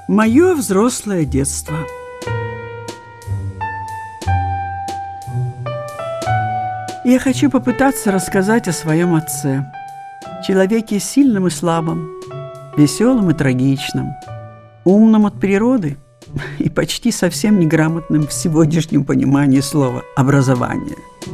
Мое взрослое детство. Я хочу попытаться рассказать о своем отце. Человеке сильном и слабом, веселом и трагичном, умном от природы и почти совсем неграмотным в сегодняшнем понимании слова «образование».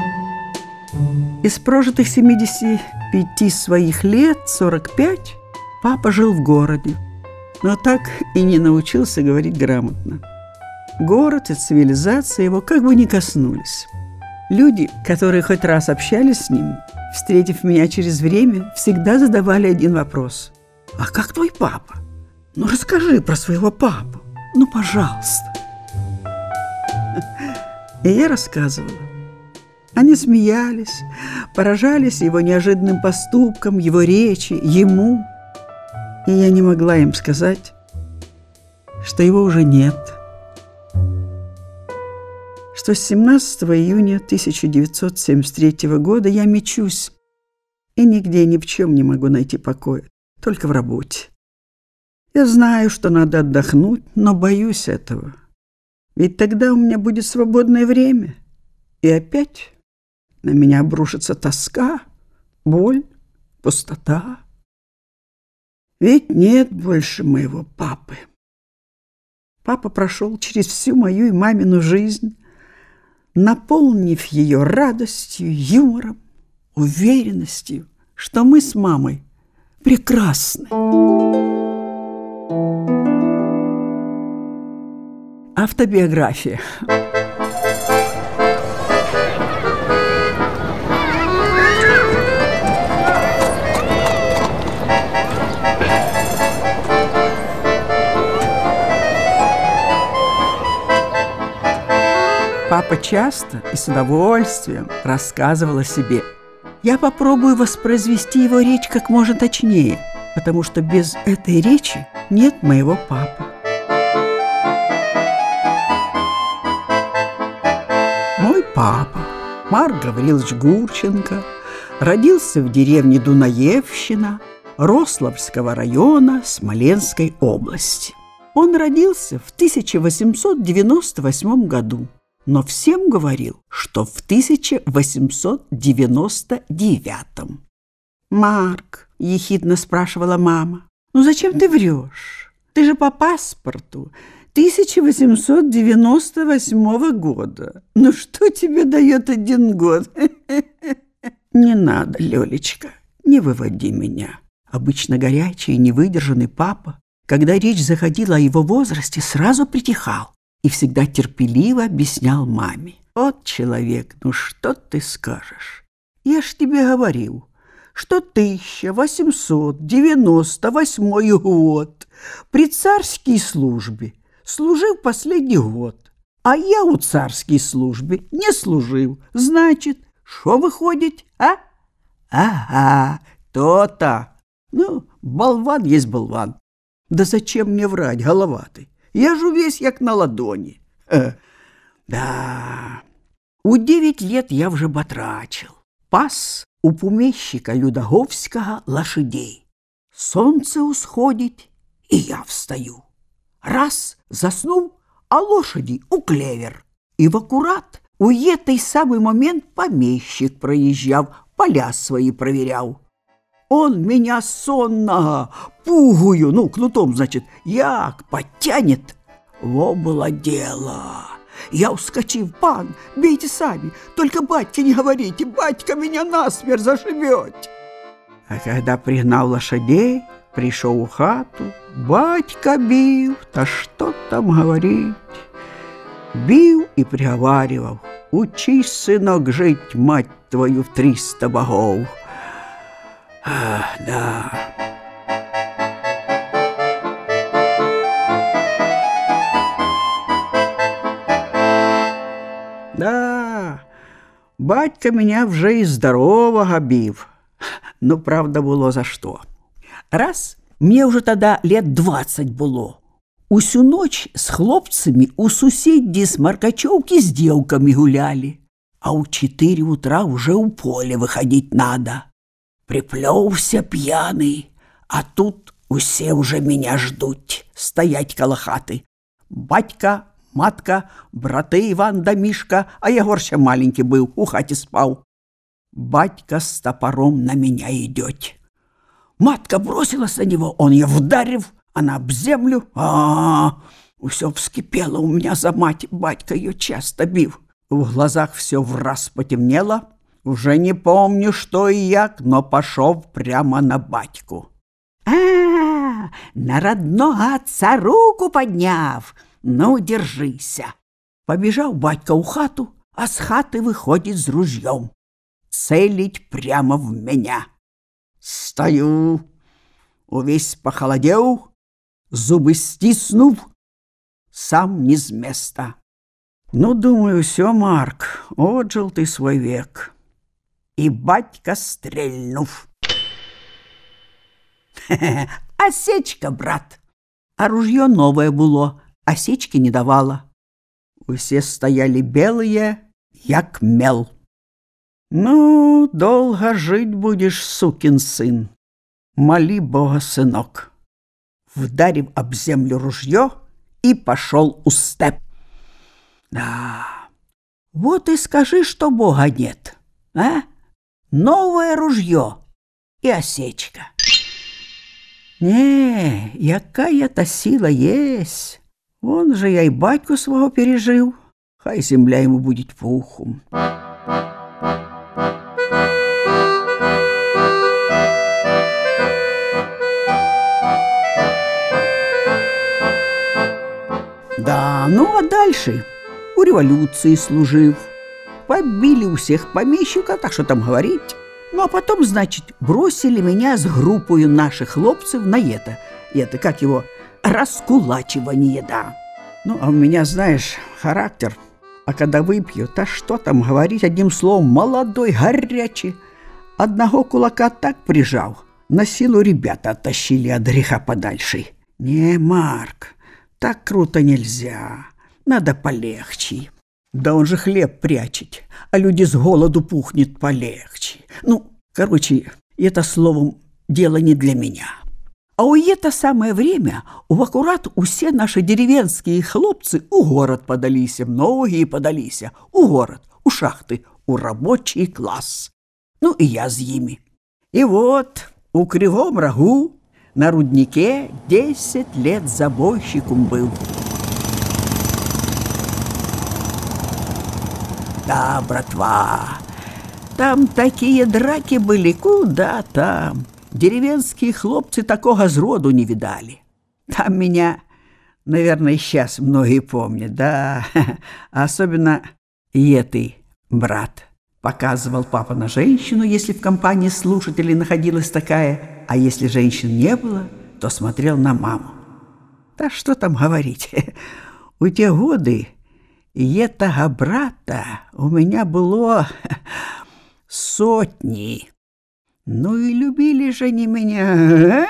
Из прожитых 75 своих лет 45 папа жил в городе, но так и не научился говорить грамотно. Город и цивилизация его как бы не коснулись. Люди, которые хоть раз общались с ним, встретив меня через время, всегда задавали один вопрос. «А как твой папа? Ну, расскажи про своего папу. Ну, пожалуйста». И я рассказывала. Они смеялись, поражались его неожиданным поступкам, его речи, ему. И я не могла им сказать, что его уже нет. Что с 17 июня 1973 года я мечусь и нигде ни в чем не могу найти покоя, только в работе. Я знаю, что надо отдохнуть, но боюсь этого. Ведь тогда у меня будет свободное время, и опять на меня обрушится тоска, боль, пустота. Ведь нет больше моего папы. Папа прошел через всю мою и мамину жизнь, наполнив ее радостью, юмором, уверенностью, что мы с мамой прекрасны. Автобиография. Папа часто и с удовольствием рассказывал о себе. Я попробую воспроизвести его речь как можно точнее, потому что без этой речи нет моего папы. Мой папа, Марк Гаврилович Гурченко, родился в деревне Дунаевщина Рославского района Смоленской области. Он родился в 1898 году. Но всем говорил, что в 1899. «Марк», – ехидно спрашивала мама, – «ну зачем ты врешь? Ты же по паспорту 1898 года. Ну что тебе дает 1 год?» «Не надо, Лёлечка, не выводи меня». Обычно горячий и невыдержанный папа, когда речь заходила о его возрасте, сразу притихал и всегда терпеливо объяснял маме. «Вот человек, ну что ты скажешь? Я ж тебе говорил, что 1898 год при царской службе служил последний год, а я у царской службы не служил. Значит, что выходит, а? Ага, то-то. Ну, болван есть болван. Да зачем мне врать, головатый? Я ж весь як на ладони. Да, у 9 лет я вже батрачил. Пас у помещика Людаговского лошадей. Солнце усходит, и я встаю. Раз заснул, а лошади у клевер. И в аккурат у этой самый момент помещик проезжал, поля свои проверял. Он меня сонного пугую, ну, кнутом, значит, як подтянет. Во было дело. Я ускочив: «Пан, бейте сами, только батьке не говорите, батька меня насмерть зашибет». А когда пригнал лошадей, пришел в хату, батька бил, да что там говорить. Бил и приговаривал: «Учись, сынок, жить, мать твою, в 300 богов». Ах, да. Да, батька меня вже і здорового бив. Ну, правда, було за що. Раз, мне уже тогда лет 20 було. Усю ночь с хлопцами у соседей с Маркачевки с девками гуляли, а у 4 утра уже у поля выходить надо. Приплелся пьяный, а тут Усе уже меня ждуть, стоять коло хаты. Батька, матка, браты Иван да Мишка, а Егор ще маленький был, у хате спал. Батька с топором на меня идет. Матка бросилась на него, он ее вдарив, она об землю. Все вскипело у меня за мать, батька ее часто бив. В глазах все враз потемнело. Уже не помню, что и як, но пошел прямо на батьку. На родного отца руку подняв. Ну, держися. Побежал батька у хату, а с хаты выходит с ружьем. Целить прямо в меня. Стою, увесь похолодел, зубы стиснув, сам не с места. Ну, думаю, все, Марк, отжил ты свой век. И батька стрельнув. Осечка, брат. А ружье новое было, осечки не давало. Усе стояли белые, як мел. Ну, долго жить будешь, сукин сын. Моли Бога, сынок. Вдарив об землю ружье и пошел у степ. Да, вот и скажи, что Бога нет, а? Новое ружье и осечка. Не, якая-то сила есть. Вон же я и батьку свого пережил. Хай земля ему будет пухом. Да, ну а дальше у революции служив. Побили у всех помещиков, так что там говорить. Ну а потом, значит, бросили меня с группою наших хлопцев на это, как его, раскулачивание, да. Ну, а у меня, знаешь, характер, а когда выпью, то что там говорить, одним словом, молодой, горячий. Одного кулака так прижал, на силу ребята оттащили от греха подальше. Не, Марк, так круто нельзя, надо полегче. Да он же хлеб прячет, а люди с голоду пухнет полегче. Ну, короче, это словом дело не для меня. А у это самое время в аккурат усе наши деревенские хлопцы у город подались, многие подались, у город, у шахты, у рабочий класс. Ну и я с ними. И вот у Кривом Рогу на руднике 10 лет забойщиком был. Да, братва, там такие драки были, куда там. Деревенские хлопцы такого сроду не видали. Там меня, наверное, сейчас многие помнят, да. Особенно ты, брат. Показывал папа на женщину, если в компании слушателей находилась такая, а если женщин не было, то смотрел на маму. Да что там говорить, у те годы этого брата у меня было сотни. Ну и любили же они меня.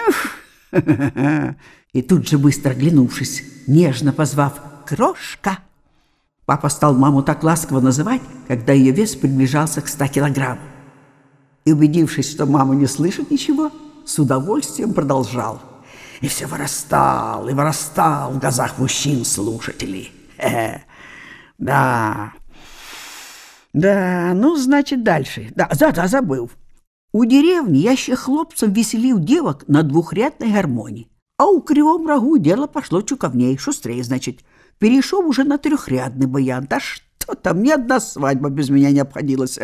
И тут же, быстро оглянувшись, нежно позвав «Крошка», папа стал маму так ласково называть, когда ее вес приближался к 100 килограммам. И, убедившись, что мама не слышит ничего, с удовольствием продолжал. И все вырастал и вырастал в глазах мужчин-слушателей. Да, ну, значит, дальше. Да, забыл. У деревни я ще хлопцам веселил девок на двухрядной гармонии, а у Кривом Рогу дело пошло чуковней, шустрее, значит. Перешел уже на трехрядный баян. Да что там, ни одна свадьба без меня не обходилась.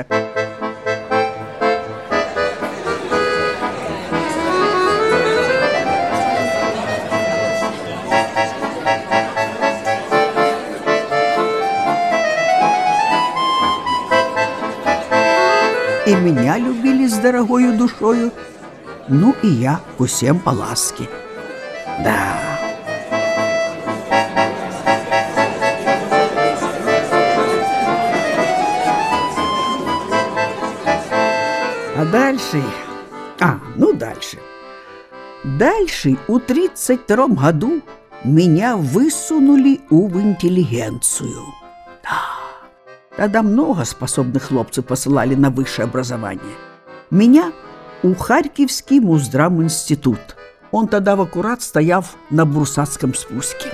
И меня любили с дорогою душою, ну и я к усем по ласке. Да. А дальше... дальше. Дальше у 32-м году меня высунули в интеллигенцию. Да. Тогда много способных хлопцев посылали на высшее образование. Меня у Харьковский Муздраминститут, Он тогда в аккурат стоял на Брусацком спуске.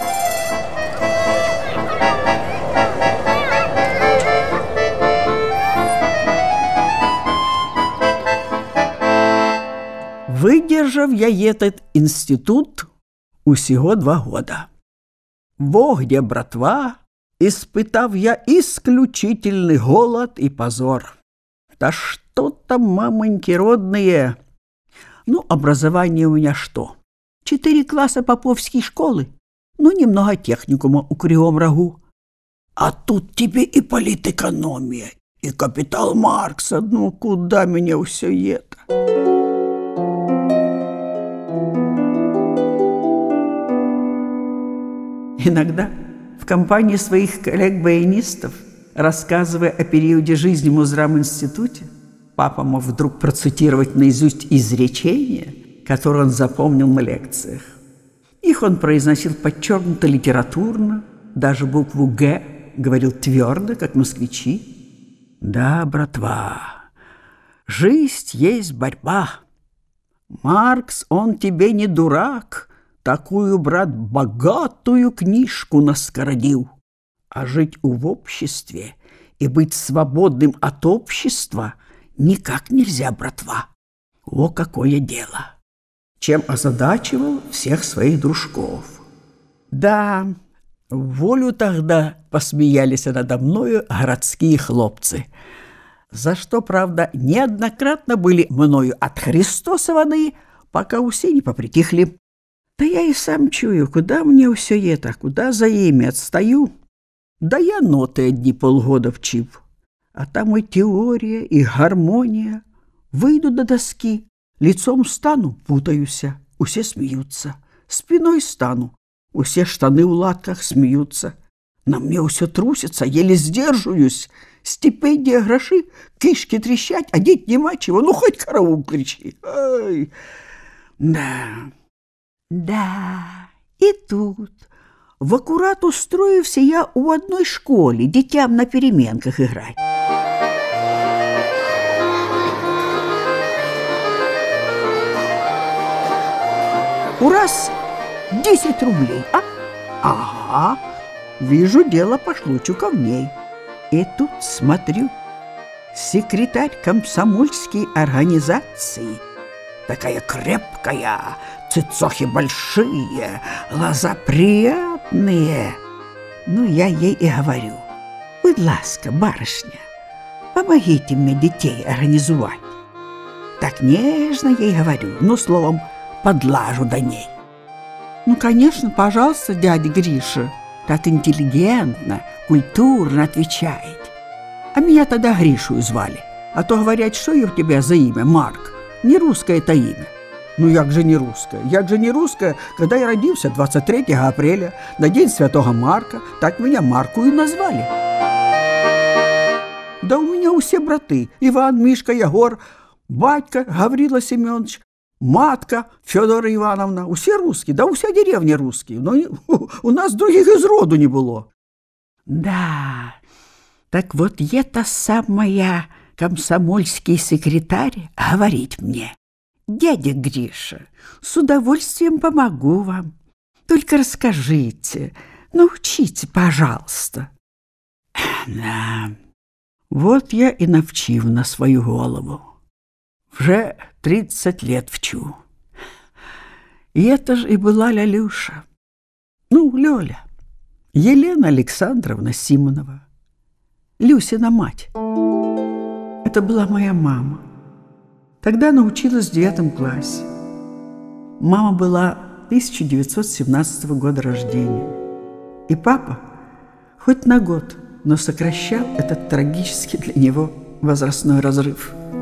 Выдержав я этот институт усего 2 года. Во где, братва, испытав я исключительный голод и позор. Да что там, мамоньки родные! Ну, образование у меня что? 4 класса поповской школы, ну, немного техникума у Кривом Рогу. А тут тебе и политэкономия, и капитал Маркса. Ну, куда меня все это? Иногда в компании своих коллег-баянистов, рассказывая о периоде жизни в Музрам-институте, папа мог вдруг процитировать наизусть изречения, которые он запомнил на лекциях. Их он произносил подчеркнуто литературно, даже букву «Г» говорил твердо, как москвичи. Да, братва, жизнь есть борьба. Маркс, он тебе не дурак, такую, брат, богатую книжку наскородил. А жить в обществе и быть свободным от общества никак нельзя, братва. О, какое дело! Чем озадачивал всех своих дружков. Да, волю тогда посмеялись надо мною городские хлопцы, за что, правда, неоднократно были мною отхристосованы, пока все не попритихли. Да я и сам чую, куда мне все это, куда за ими отстаю. Да я ноты одни полгода вчив, а там и теория, и гармония. Выйду до доски, лицом стану, путаюся, усе смеются. Спиной стану, усе штаны в латках смеются. На мне все трусится, еле сдерживаюсь. Стипендия, гроши, кишки трещать, одеть нема чего, ну хоть караул кричи. Ай. Да, и тут, в аккурат устроився я у одной школе, детям на переменках играть. Ураз 10 рублей, а? Ага, вижу, дело пошло чуковней. И тут смотрю, секретарь комсомольской организации, такая крепкая, цицохи большие, глаза приятные. Ну, я ей и говорю: будь ласка, барышня, помогите мне детей организовать. Так нежно ей говорю, ну, словом, подлажу до ней. Ну, конечно, пожалуйста, дядя Гриша. Так интеллигентно, культурно отвечает. А меня тогда Гришую звали. А то говорят, что я у тебя за имя, Марк. Не русское это имя. Ну, як же не русское? Як же не русское, когда я родился 23 апреля, на день Святого Марка, так меня Марку и назвали. Да у меня все браты: Иван, Мишка, Егор, батька Гаврила Семенович, матка Федора Ивановна, усе русские, да уся деревня русские, но у нас других из роду не было. Да, так вот это самая комсомольский секретарь говорит мне: дядя Гриша, с удовольствием помогу вам, только расскажите, научите, пожалуйста. Да, вот я и навчив на свою голову. Вже 30 лет вчу. И это же и была Лялюша. Ну, Лёля. Елена Александровна Симонова. Люсина мать. Это была моя мама. Тогда научилась в 9 классе. Мама была 1917 года рождения. И папа хоть на год, но сокращал этот трагический для него возрастной разрыв.